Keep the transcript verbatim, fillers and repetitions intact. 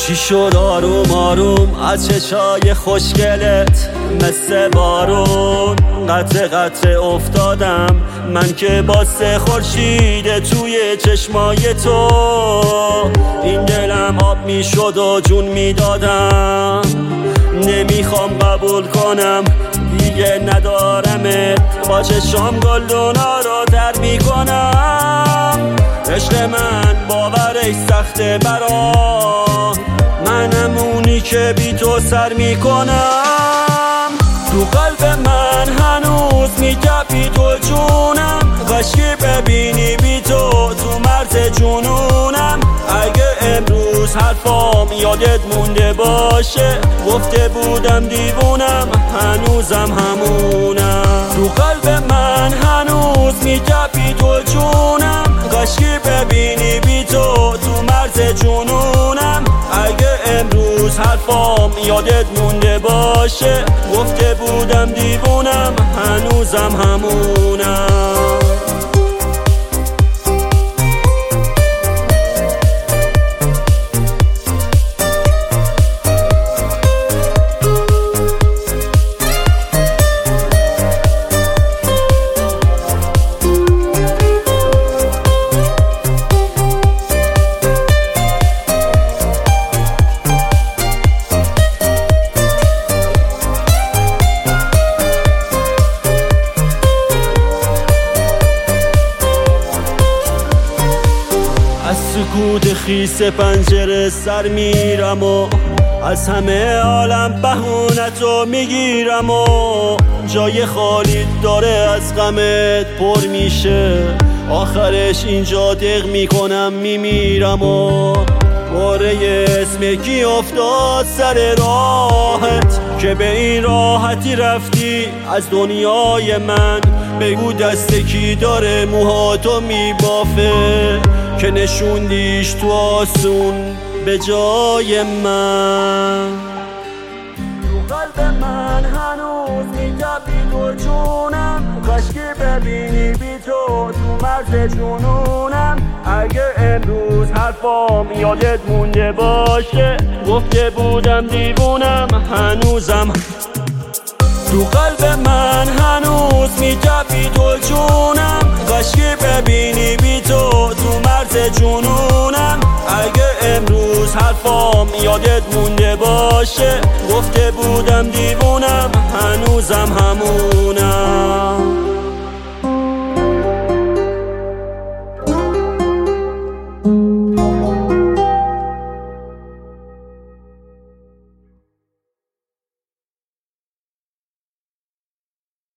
چی شد آروم آروم از چشای خوشگلت مثل بارون قطره قطره افتادم من که با سه خورشید توی چشمای تو. این دلم آب میشد و جون میدادم، نمیخوام قبول کنم دیگه ندارمت، با چشم گلدونا رو در میکنم. عشق من باورش سخته برام، منم اونی که بی تو سر میکنم. تو قلب من هنوز میتپی تو جونم، کاشکی ببینی بی تو تو مرز جنونم. اگه امروز حرفام یادت مونده باشه، گفته بودم دیوونم هنوزم همونم. تو قلب من هنوز میتپی تو جونم، کاشکی ببینی بی تو تو مرز جنونم. اگه امروز حرفام یادت مونده باشه، گفته بودم دیوونم هنوزم همونم. از سکوت خیس پنجره سر میرم و از همه عالم بهونتو میگیرم و جای خالی داره از غمت پر میشه، آخرش اینجا دق میکنم میمیرم و باره اسم کی افتاد سر راحت که به این راحتی رفتی از دنیای من. بگو دست کی داره موهاتو میبافه که نشوندیش تو آسون به جای من. تو قلب من هنوز میتپی تو جونم، کاشکی ببینی بی تو تو مرز جنونم. اگه امروز حرفام یادت مونده باشه، گفته بودم دیوونم هنوزم. تو قلب من هنوز میتپی تو جونم، کاشکی ببینی بی تو تو مرز جنونم. اگه امروز حرفام یادت مونده باشه، گفته بودم دیوونم هنوزم همون.